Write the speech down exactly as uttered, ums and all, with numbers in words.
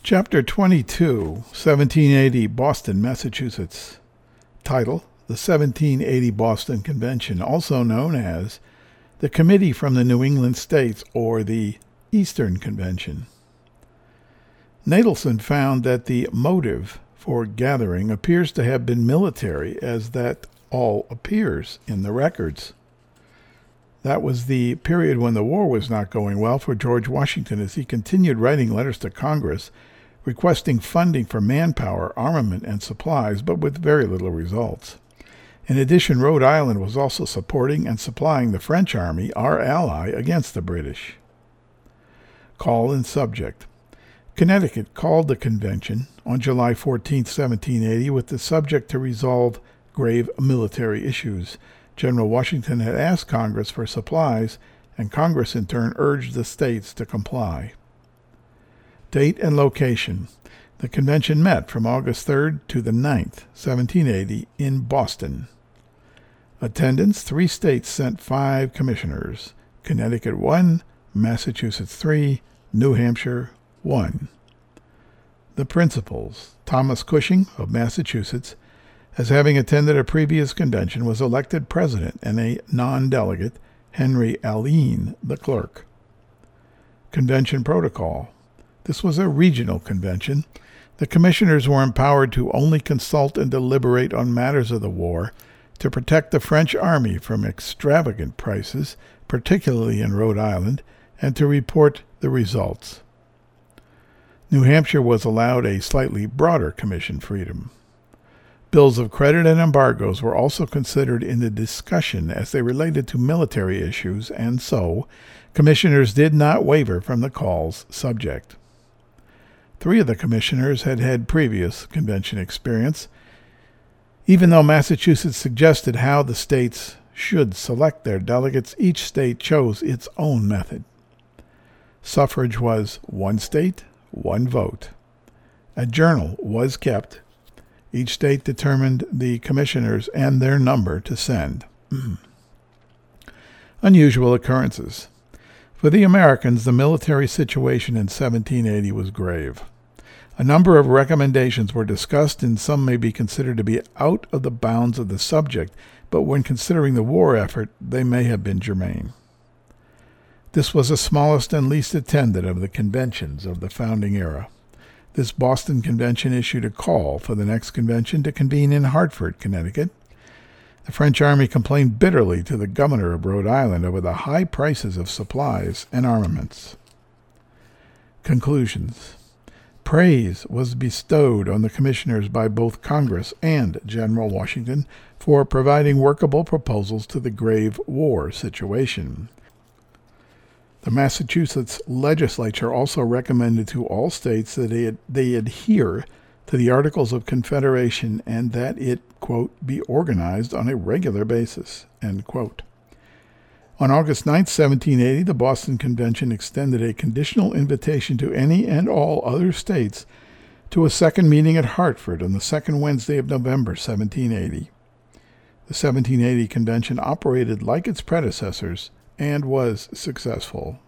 Chapter twenty-two, seventeen eighty, Boston, Massachusetts. Title: The seventeen eighty Boston Convention, also known as the Committee from the New England States or the Eastern Convention. Nadelson found that the motive for gathering appears to have been military, as that all appears in the records. That was the period when the war was not going well for George Washington, as he continued writing letters to Congress requesting funding for manpower, armament, and supplies, but with very little results. In addition, Rhode Island was also supporting and supplying the French army, our ally, against the British. Call and subject. Connecticut called the convention on July fourteenth, seventeen eighty, with the subject to resolve grave military issues. General Washington had asked Congress for supplies, and Congress in turn urged the states to comply. Date and location. The convention met from August third to the ninth, seventeen eighty, in Boston. Attendance: three states sent five commissioners. Connecticut one, Massachusetts three, New Hampshire one. The principals: Thomas Cushing of Massachusetts, as having attended a previous convention, was elected president, and a non-delegate, Henry Alline, the clerk. Convention protocol. This was a regional convention. The commissioners were empowered to only consult and deliberate on matters of the war, to protect the French army from extravagant prices, particularly in Rhode Island, and to report the results. New Hampshire was allowed a slightly broader commission freedom. Bills of credit and embargoes were also considered in the discussion as they related to military issues, and so commissioners did not waver from the call's subject. Three of the commissioners had had previous convention experience. Even though Massachusetts suggested how the states should select their delegates, each state chose its own method. Suffrage was one state, one vote. A journal was kept. Each state determined the commissioners and their number to send. Unusual occurrences. For the Americans, the military situation in seventeen eighty was grave. A number of recommendations were discussed, and some may be considered to be out of the bounds of the subject, but when considering the war effort, they may have been germane. This was the smallest and least attended of the conventions of the founding era. This Boston Convention issued a call for the next convention to convene in Hartford, Connecticut. The French army complained bitterly to the governor of Rhode Island over the high prices of supplies and armaments. Conclusions. Praise was bestowed on the commissioners by both Congress and General Washington for providing workable proposals to the grave war situation. The Massachusetts legislature also recommended to all states that they, they adhere to the Articles of Confederation and that it, quote, be organized on a regular basis, end quote. On August ninth, seventeen eighty, the Boston Convention extended a conditional invitation to any and all other states to a second meeting at Hartford on the second Wednesday of November, seventeen eighty. The seventeen eighty convention operated like its predecessors and was successful.